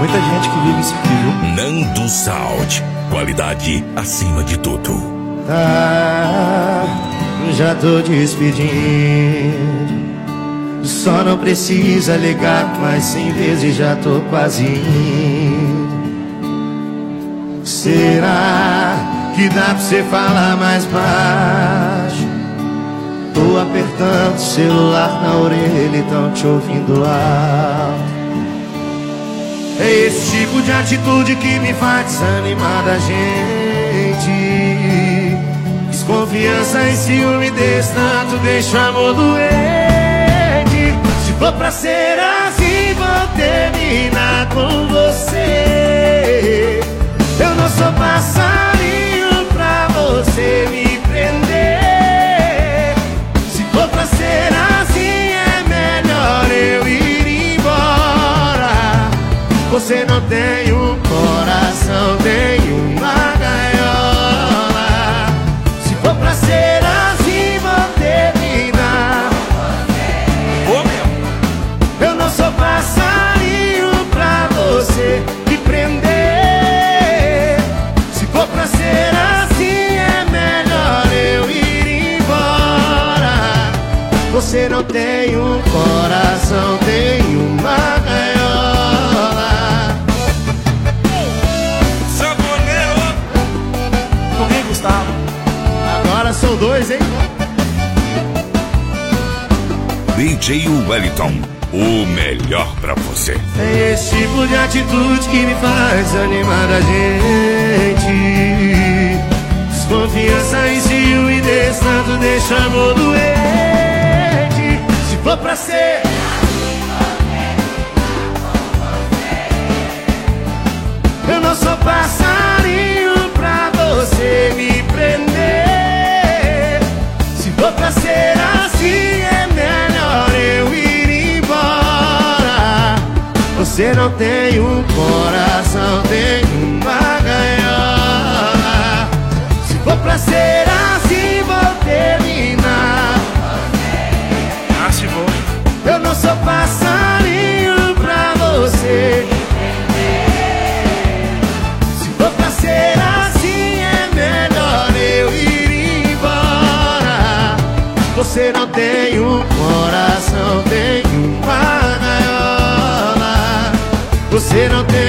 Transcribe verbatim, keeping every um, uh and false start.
muita gente que vive isso aqui, viu? Nando Sound, qualidade acima de tudo. Ah, já tô despedindo. Só não precisa ligar mais cem vezes, já tô quase indo. Será que dá pra você falar mais baixo? Tô apertando o celular na orelha e tão te ouvindo alto. É esse tipo de atitude que me faz desanimar da gente. Desconfiança e ciúme desse tanto deixa o amor doente. Se for pra ser assim, vou terminar com você. Eu não sou passarinho pra você me prender. Se for pra ser assim, é melhor eu ir embora. Você não tem um coração, tem uma gaiola. Se for pra ser assim, vou terminar. Eu não sou passarinho pra você me prender. Se for pra ser assim, é melhor eu ir embora. Você não tem um coração, tem uma gaiola. Saboneiro! Comigo, Gustavo. Agora são dois, hein? D J Wellington, o melhor pra você. É esse tipo de atitude que me faz animar a gente. Desconfiança e ciúme desse tanto deixa amor doente. Se for pra ser eu não sou passarinho pra você me prender. Se for pra ser assim, é melhor eu ir embora. Você não tem um coração, tem uma gaiola. Se for pra ser assim, vou terminar. Ah, se for. Eu não sou passarinho pra você. Se for pra ser assim, é melhor eu ir embora. Você não tem um coração, tem uma gaiola. Você não tem